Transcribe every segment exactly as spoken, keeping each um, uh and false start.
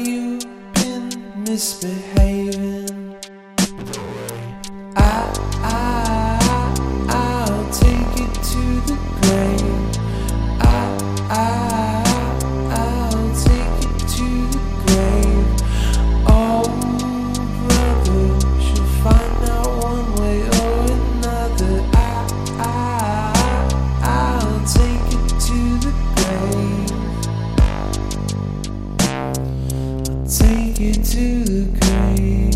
you've been misbehaving. I, I, I'll take it to the grave. I, I, I'll take it to the grave. Oh, brother, she'll find out one way or another. I, I, I'll take it to the grave. I'll take it to the grave.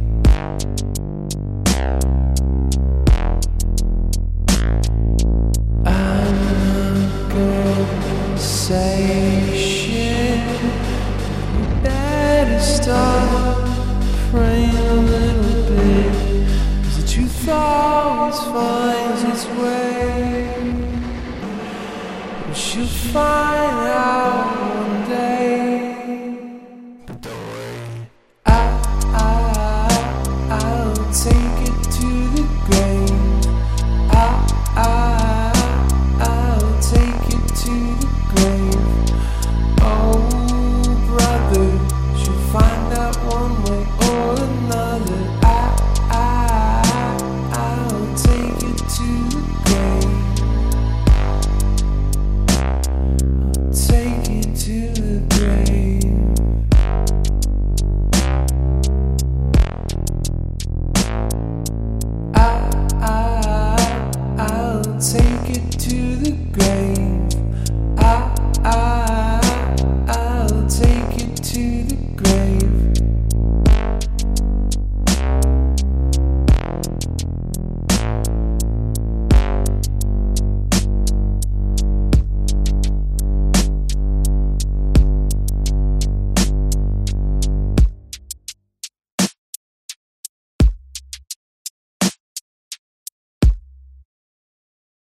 Say shit, you better start praying a little bit, 'cause the truth always finds its way, and she'll find out one day. But don't worry, I, I, I'll take it.